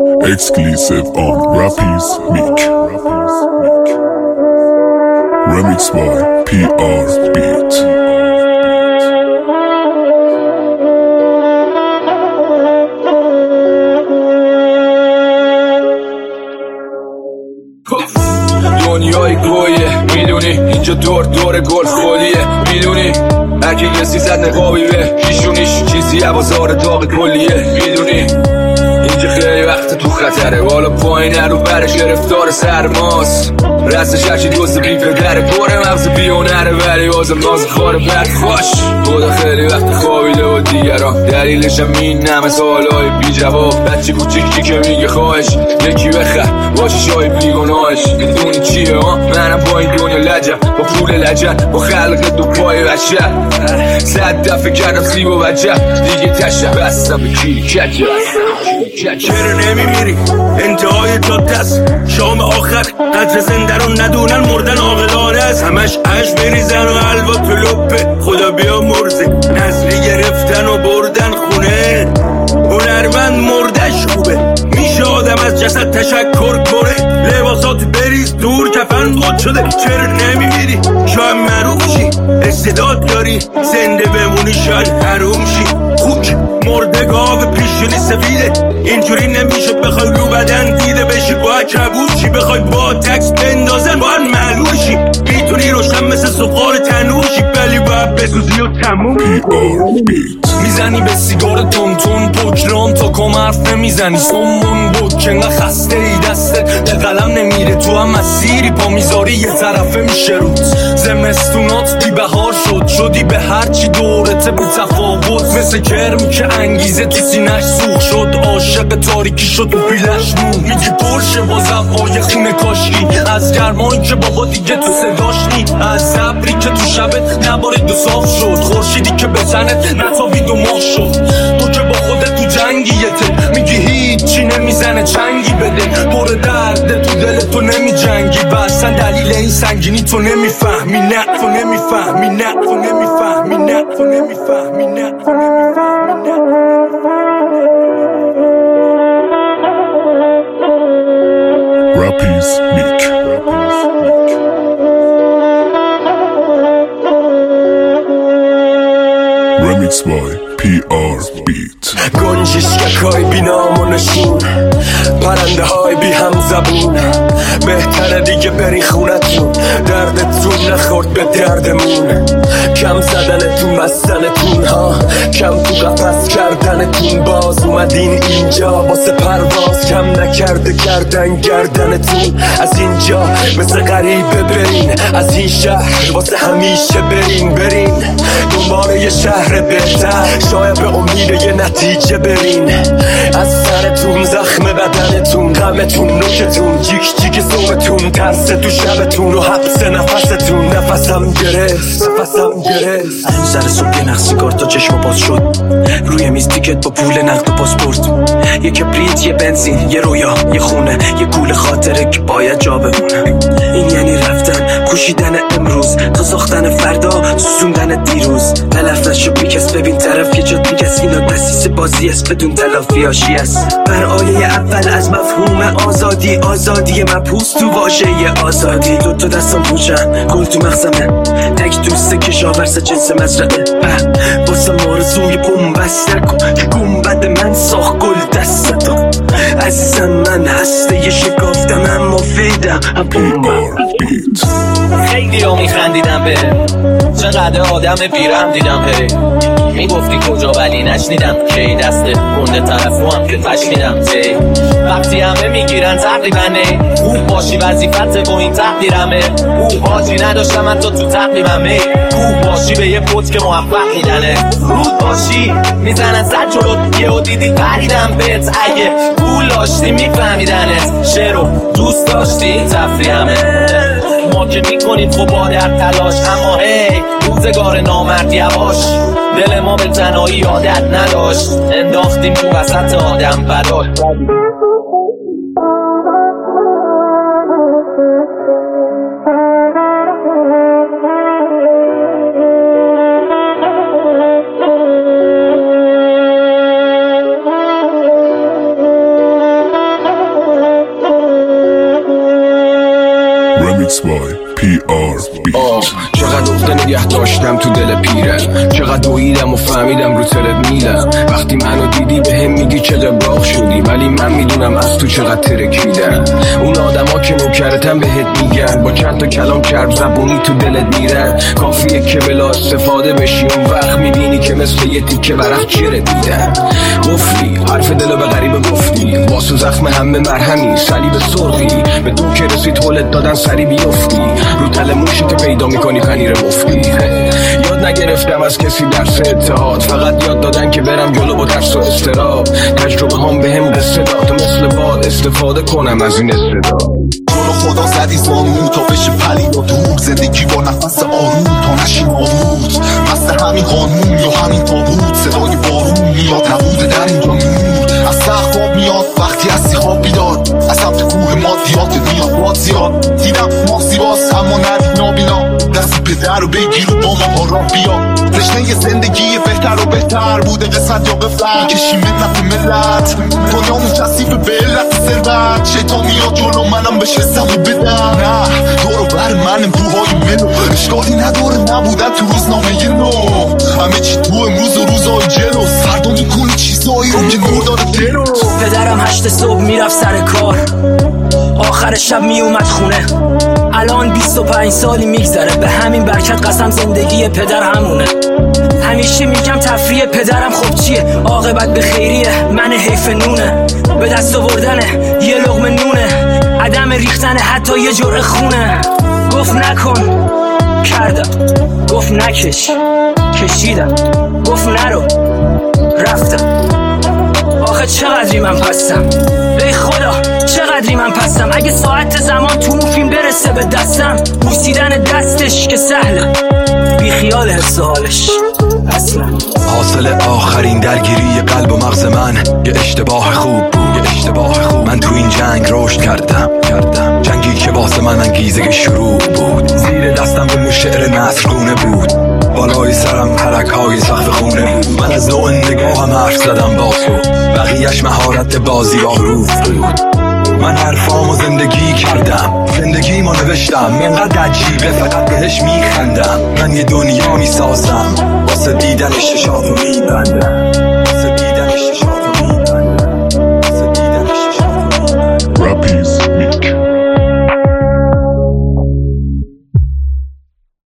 Exclusive on Rappies Meek. Remix by PR Beat. دنیای گویه میدونی اینجا دور گل خالیه میدونی هرکی یه سیزد نقابی به هیشونیش چیزی بازار داغ کلیه میدونی اینجا خیلی وقت تو خطره بالا پایین رو برش گرفتار سرماست رستش هرچی دوست بی پدره پره مغز بیونره ولی بازم ناز خاره برد خوش خدا خیلی وقت خوابیده و دیگران دلیلشم این همه سوالای بی جواب بچه کوچیکی که میگه خواهش یکی بخر باشه شای بیگناهش میدونی چیه منم با این دنیا لجم با پول لجن با خلق دو پای بشر 100 دفعه کردم سیب و وجب دیگه تشم بستم به کیری کچه چرا نمیمیری انتهای جاده است شام آخر قدر زنده رو ندونن مردن عاقلانه است همش اش بریزن و حلوا تو لپه خدا بیا مرزه نظری گرفتن و بردن خونه هنرمند مردش خوبه میشه آدم از جسد تشکر کنه لباسات بریز دور کفن قد شده چرا نمیمیری شاید معروف شی استعداد داری زنده بمونی شاید حروم شی خوک مرده گاو پیشونی سفیده اینجوری نمیشه بخوای رو بدن دیده بشی باید کبوشی بخوای با تکس بندازن باید معلوشی میتونی روشن مثل سفال تنوشی ولی باید بسوزی و تموم میزنی به سیگار تون پوکران تا کم حرف نمیزنی سمون بود که انقدر خسته ای دستت به قلم نمیره تو هم مسیری پا میذاری یه طرفه میشه روت زمستونات بی بهار شدی به هرچی دورته بی تفاوت مثل کرمی که انگیزه تو سینش سوخ شد عاشق تاریکی شد و پیلش مون میگی پرشه با زبای خونه کاشکی از گرمایی که بابا دیگه تو صداش نی از زبری که تو شبت نباره دو صاف شد خورشیدی که به تنت نتابید و ماه شد تو که با خودت تو جنگیته میگی هیچی نمیزنه چنگی بده پر درده تو دل تو نمی جنگی و اصلا دلیل این سنگینی تو نمیفهمی نه تو نمیفهمی نه تو نمیفهمی نه تو نمیفهمی نه تو نمیفهمی نه Rappies Meek. Remix by PR Beat. گنجشکای بی نام و نشون پرنده های بی هم زبون بهتره دیگه بری خونتون دردتون نخورد به دردمون کم زدنتون بستنتون ها کم تو قفص کردنتون باز اومدین اینجا واسه پرواز کم نکرده کردن گردنتون از اینجا مثل غریبه برین از این شهر واسه همیشه برین دنبال یه شهر بهتر شاید به امید یه نتیجه برین از سرتون زخم بدنتون غمتون نوکتون جیک زومتون ترس تو شبتون و حبس نفسم گرفت سر صبح نخ سیگار تا چشم باز شد روی میز تیکت با پول نقد و پاسپورت یه کبریت یه بنزین یه رویا یه خونه یه گول خاطره که باید جا بمونه این یعنی رفتن کوشیدن امروز تا ساختن فردا سوزوندن دیروز تلف نشو بیکس ببین طرف یه جاد میگست اینا دستیس بازی است بدون تلافیاشی است بر آیه اول از مفهوم آزادی مبهوس تو واژه آزادی دو دستم پوچن گل تو مغزمه تک دوسته کشاورز جنس مزرعه واسه مارزوی بومبست نکن که گنبد من ساخت گل دستتو عزیزم من هسته یه شکافتم اما فیدم خیلی ها میخندیدم به چقدر آدم بیرم دیدم بره میگفتی کجا ولی نشنیدم کی دست گنده طرفو هم که تشنیدم وقتی همه میگیرن تقریبا نه خوب باشی وظیفت با این تقدیرمه حاجی نداشتم حتی تو تقریبمه خوب باشی به یه پوت که موفق میدنه رود باشی میزنن زد جلوت یه و دیدی پریدم بهت اگه پول داشتی میفهمیدنت شعرو دوست داشتی تفریحمه ما که میکنید خب با در تلاش اما هی روزگار نامرد یواش دل ما به تنهایی عادت نداشت انداختیم تو وسط آدم بدال by PR Beat. چقدر اخته نگه داشتم تو دل پیرم، چقدر دویدم و فهمیدم رو ترد میلم. وقتی منو دیدی به هم میگی چه قبراق شدی، ولی من میدونم از تو چقدر ترکیدم. اون آدما که نوکرتم بهت میگن، با چند تا کلام چرب زبونی تو دلت میرن. کافیه که بلا استفاده بشی، اون وقت میبینی که مثل یه تیکه ورق چرت میدن. گفتی حرف دلو به غریبه گفتی، واسه زخم همه مرهمی صلیب سرخی. به تو که رسید حولت دادن سری بیفتی، رو تل موشتو پیدا میکنی پنیر مفتی. یاد نگرفتم از کسی درس اتحاد، فقط یاد دادن که برم جلو با ترس و استراب. تجربه هم به هم قصه داد، مثل باد استفاده کنم از این استعداد. جلو خدا زدی زانو تا بشه پلی یا دور، زندگی با نفس آروم تا نشیم آبود. مثل همین قانون یا همین تابوت، صدای بارون میاد نبوده در اینجا نور. از سقف آب میاد وقتی هستی خواب بیداد، از سمت کوه مادیات میاد باد زیاد. دیدم ماسی باز اما ندید نابینا، دستی پدر رو بگیر و با ما را بیا. رشته زندگی بهتر و بهتر بوده، قسمت یا قفلت کشیم نفع ملت. دنیامون تصیف به علت ثروت، شیطان میاد جلو منم بشه سمو بدم. نه دورو بر من امروهای ملو، اشکالی نداره نبودن تو روزنامه نو. همه چی تو امروز و روزهای جلو، فردا میکنی چیزایی رو که نور داره دلو. پدرم 8 صبح میرفت سر کار، آخر شب میومد خونه. الان 25 سالی میگذره، به همین برکت قسم زندگی پدر همونه. همیشه میگم تفریح پدرم خب چیه، عاقبت به خیریه، من حیف نونه. به دست آوردنه یه لقمه نونه، عدم ریختن حتی یه جرعه خونه. گفت نکن کردم، گفت نکش کشیدم، گفت نرو رفتم. آخه چقدری من پستم، ای خدا چقدری من پستم. اگه ساعت زمان تو اون فیلم برسه به دستم، بوسیدن دستش که سهله، بی خیال حس حالش اصلا. حاصل آخرین درگیری قلب و مغز من یه اشتباه خوب بود، یه اشتباه خوب. من تو این جنگ رشد کردم جنگی که واسه من انگیزه شروع بود. زیر دستم به شعر نثرگونه بود، بالای سرم ترک‌های سقف خونه بود. من از نوع نگاهم حرف زدم با تو، بقیه‌اش مهارت بازی با روح بود. من حرفامو زندگی کردم، زندگیمو نوشتم، اینقدر عجیبه فقط بهش میخندم. من یه دنیا میسازم، واسه دیدنش چشاتو میبندم.